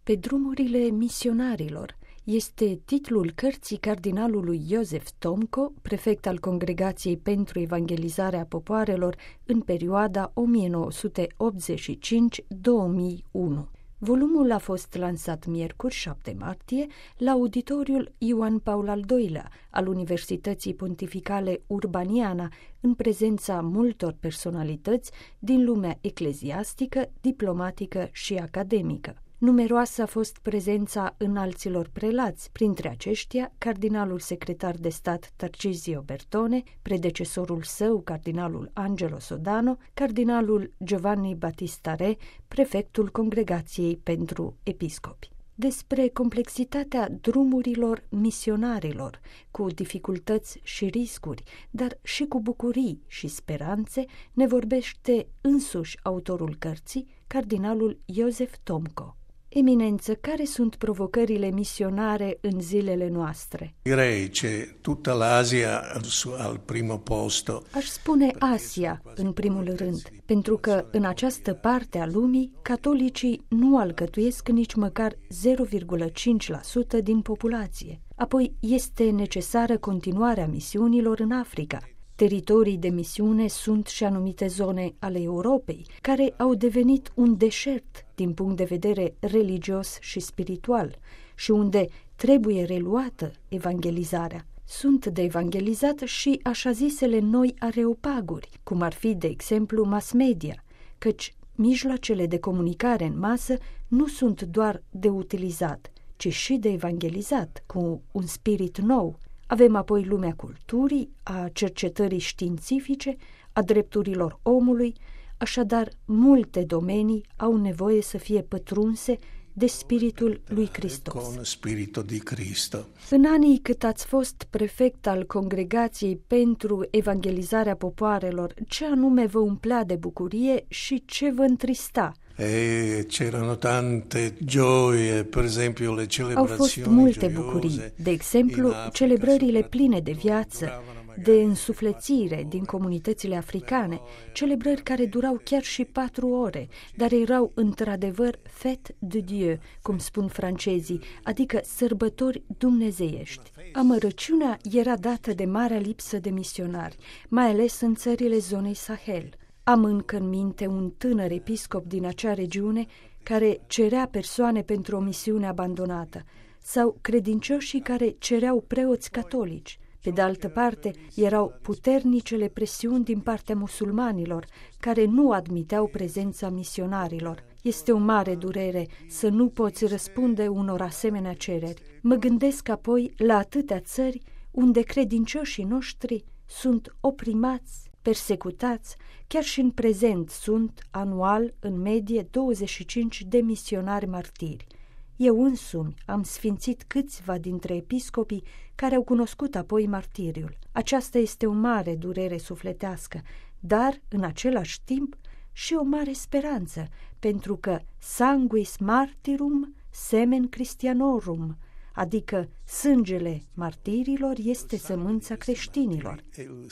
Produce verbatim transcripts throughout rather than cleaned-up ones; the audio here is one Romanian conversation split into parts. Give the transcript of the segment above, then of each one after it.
Pe drumurile misionarilor este titlul cărții cardinalului Iosef Tomco, prefect al Congregației pentru Evangelizarea Popoarelor în perioada o mie nouă sute optzeci și cinci - două mii unu. Volumul a fost lansat miercuri, șapte martie, la auditoriul Ioan Paul al doilea al Universității Pontificale Urbaniana, în prezența multor personalități din lumea ecleziastică, diplomatică și academică. Numeroasă a fost prezența înalților prelați, printre aceștia cardinalul secretar de stat Tarcisio Bertone, predecesorul său, cardinalul Angelo Sodano, cardinalul Giovanni Battista Re, prefectul Congregației pentru Episcopi. Despre complexitatea drumurilor misionarilor, cu dificultăți și riscuri, dar și cu bucurii și speranțe, ne vorbește însuși autorul cărții, cardinalul Iosef Tomco. Eminență, care sunt provocările misionare în zilele noastre? Direi c'è tutta l'Asia al primo posto. Aș spune Asia, în primul rând, pentru că în această parte a lumii, catolicii nu alcătuiesc nici măcar zero virgulă cinci la sută din populație. Apoi este necesară continuarea misiunilor în Africa. Teritorii de misiune sunt și anumite zone ale Europei, care au devenit un deșert din punct de vedere religios și spiritual și unde trebuie reluată evangelizarea. Sunt de evangelizat și așa zisele noi areopaguri, cum ar fi, de exemplu, mass media, căci mijloacele de comunicare în masă nu sunt doar de utilizat, ci și de evangelizat, cu un spirit nou. Avem apoi lumea culturii, a cercetării științifice, a drepturilor omului, așadar multe domenii au nevoie să fie pătrunse de spiritul lui Hristos. Con spirito di Cristo. În anii cât ați fost prefect al Congregației pentru Evangelizarea Popoarelor, ce anume vă umplea de bucurie și ce vă întrista? E c'erano tante gioie, per esempio le celebrazioni. Au fost multe bucurii, de exemplu, celebrările pline de viață, de însuflețire din comunitățile africane, celebrări care durau chiar și patru ore, dar erau într-adevăr fête de Dieu, cum spun francezii, adică sărbători dumnezeiești. Amărăciunea era dată de marea lipsă de misionari, mai ales în țările zonei Sahel. Am încă în minte un tânăr episcop din acea regiune care cerea persoane pentru o misiune abandonată, sau credincioșii care cereau preoți catolici. Pe de altă parte, erau puternicele presiuni din partea musulmanilor, care nu admiteau prezența misionarilor. Este o mare durere să nu poți răspunde unor asemenea cereri. Mă gândesc apoi la atâtea țări unde credincioșii noștri sunt oprimați, persecutați, chiar și în prezent sunt anual în medie douăzeci și cinci de misionari martiri. Eu însumi am sfințit câțiva dintre episcopii care au cunoscut apoi martiriul. Aceasta este o mare durere sufletească, dar în același timp și o mare speranță, pentru că sanguis martyrum semen Christianorum, adică sângele martirilor este sămânța creștinilor.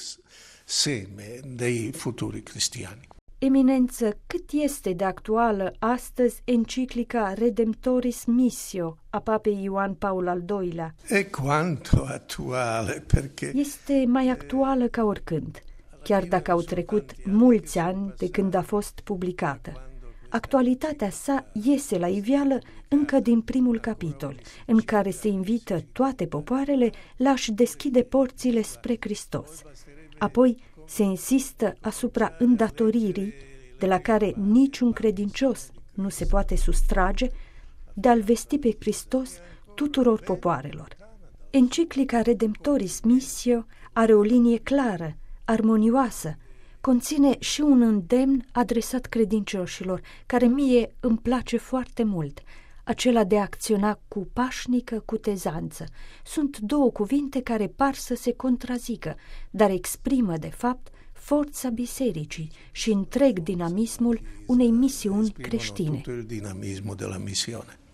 Seme dei futuri cristiani. Eminență, cât este de actuală astăzi enciclica Redemptoris Missio a Papei Ioan Paul al doilea? E quanto attuale, perché Este mai actuală ca oricând, chiar dacă au trecut mulți ani de când a fost publicată. Actualitatea sa iese la iveală încă din primul capitol, în care se invită toate popoarele la a-și deschide porțile spre Hristos. Apoi se insistă asupra îndatoririi, de la care niciun credincios nu se poate sustrage, de a-L vesti pe Hristos tuturor popoarelor. Enciclica Redemptoris Missio are o linie clară, armonioasă, conține și un îndemn adresat credincioșilor, care mie îmi place foarte mult, acela de a acționa cu pașnică cutezanță. Sunt două cuvinte care par să se contrazică, dar exprimă, de fapt, forța bisericii și întreg dinamismul unei misiuni creștine.